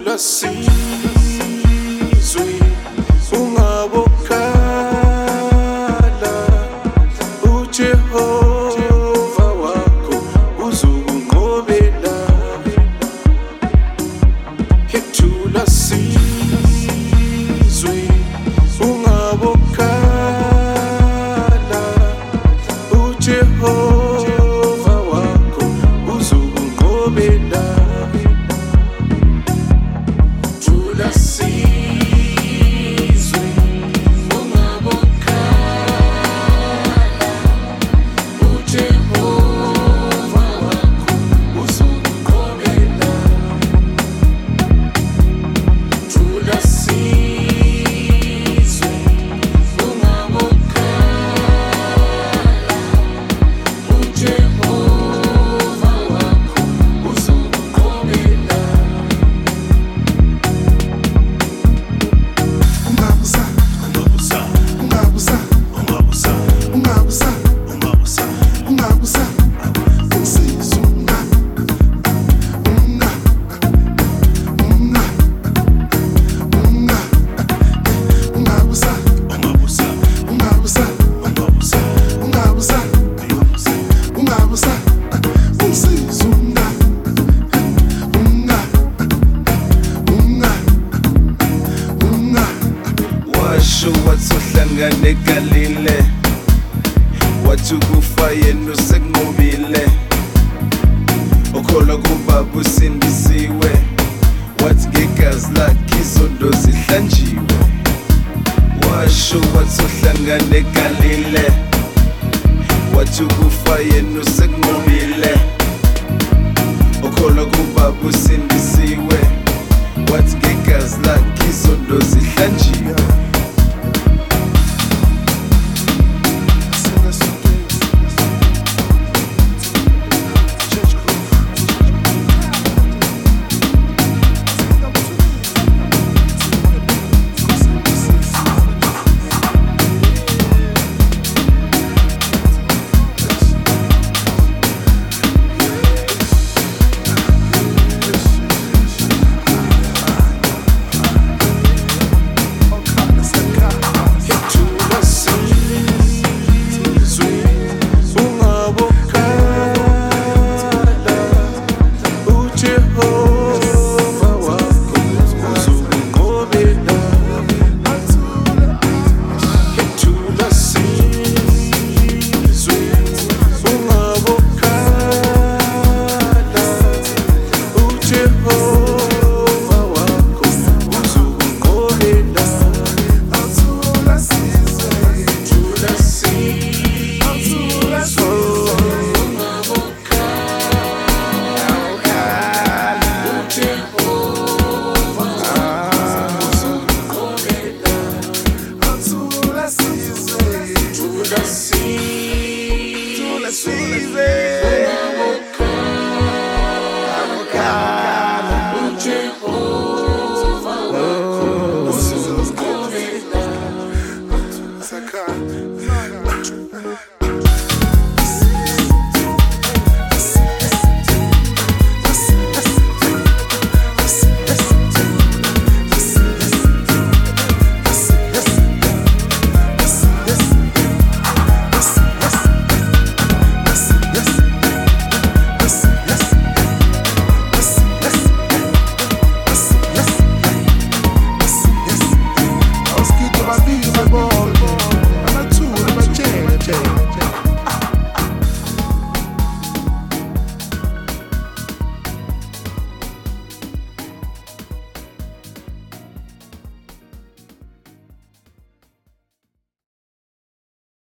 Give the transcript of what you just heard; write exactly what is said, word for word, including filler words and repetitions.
Thula sizwe ungabokhala uJehova wakho uzokunqobela. Thula sizwe ungabokhala uJehova wakho uzokunqobela. Thula sizwe ungabokhala uJehova wakho uzokunqobela. Thula sizwe ungabokhala uJehova wakho uzokunqobela. Washo wathi uhlangane eGalile, wathi ukufa yena usekunqobile. Ukholwa kuBaba usindisiwe, wathi ngegazi lakhe izondo zihlanjiwe. Washo wathi uhlangane eGalile, wathi ukufa yena usekunqobile. Ukholwa kuBaba usindisiwe,